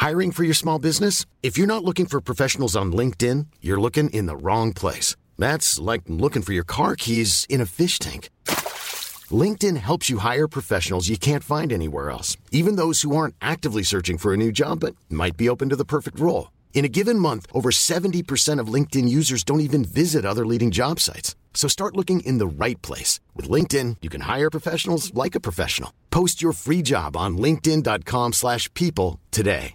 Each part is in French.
Hiring for your small business? If you're not looking for professionals on LinkedIn, you're looking in the wrong place. That's like looking for your car keys in a fish tank. LinkedIn helps you hire professionals you can't find anywhere else, even those who aren't actively searching for a new job but might be open to the perfect role. In a given month, over 70% of LinkedIn users don't even visit other leading job sites. So start looking in the right place. With LinkedIn, you can hire professionals like a professional. Post your free job on linkedin.com/people today.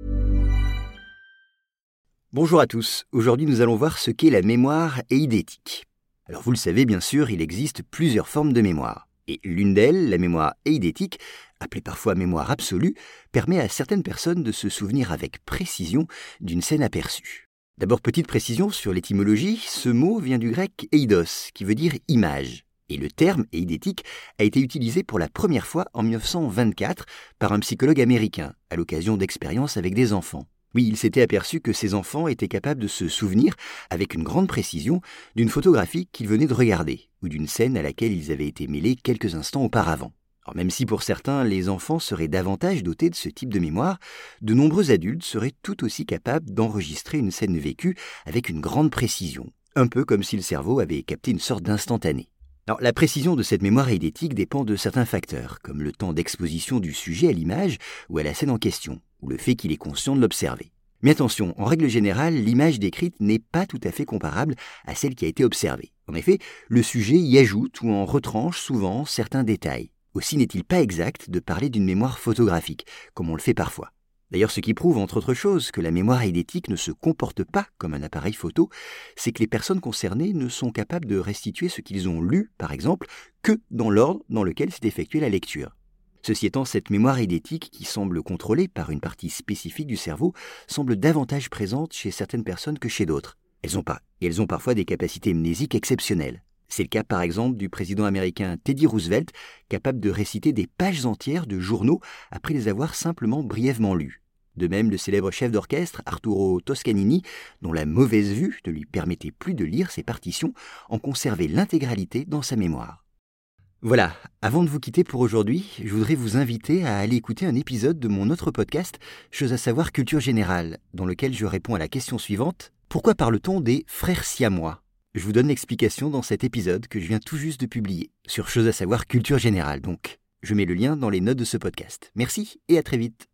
Bonjour à tous, aujourd'hui nous allons voir ce qu'est la mémoire eidétique. Alors vous le savez bien sûr, il existe plusieurs formes de mémoire. Et l'une d'elles, la mémoire eidétique, appelée parfois mémoire absolue, permet à certaines personnes de se souvenir avec précision d'une scène aperçue. D'abord, petite précision sur l'étymologie, ce mot vient du grec eidos, qui veut dire image. Et le terme eidétique a été utilisé pour la première fois en 1924 par un psychologue américain, à l'occasion d'expériences avec des enfants. Oui, il s'était aperçu que ces enfants étaient capables de se souvenir, avec une grande précision, d'une photographie qu'ils venaient de regarder, ou d'une scène à laquelle ils avaient été mêlés quelques instants auparavant. Alors même si pour certains, les enfants seraient davantage dotés de ce type de mémoire, de nombreux adultes seraient tout aussi capables d'enregistrer une scène vécue avec une grande précision, un peu comme si le cerveau avait capté une sorte d'instantané. Alors, la précision de cette mémoire eidétique dépend de certains facteurs, comme le temps d'exposition du sujet à l'image ou à la scène en question, ou le fait qu'il est conscient de l'observer. Mais attention, en règle générale, l'image décrite n'est pas tout à fait comparable à celle qui a été observée. En effet, le sujet y ajoute ou en retranche souvent certains détails. Aussi n'est-il pas exact de parler d'une mémoire photographique, comme on le fait parfois. D'ailleurs, ce qui prouve, entre autres choses, que la mémoire eidétique ne se comporte pas comme un appareil photo, c'est que les personnes concernées ne sont capables de restituer ce qu'ils ont lu, par exemple, que dans l'ordre dans lequel s'est effectuée la lecture. Ceci étant, cette mémoire eidétique, qui semble contrôlée par une partie spécifique du cerveau, semble davantage présente chez certaines personnes que chez d'autres. Elles ont parfois des capacités mnésiques exceptionnelles. C'est le cas par exemple du président américain Teddy Roosevelt, capable de réciter des pages entières de journaux après les avoir simplement brièvement lus. De même, le célèbre chef d'orchestre Arturo Toscanini, dont la mauvaise vue ne lui permettait plus de lire ses partitions, en conservait l'intégralité dans sa mémoire. Voilà, avant de vous quitter pour aujourd'hui, je voudrais vous inviter à aller écouter un épisode de mon autre podcast, Chose à savoir culture générale, dans lequel je réponds à la question suivante: pourquoi parle-t-on des frères siamois ? Je vous donne l'explication dans cet épisode que je viens tout juste de publier, sur Chose à savoir culture générale donc. Je mets le lien dans les notes de ce podcast. Merci et à très vite.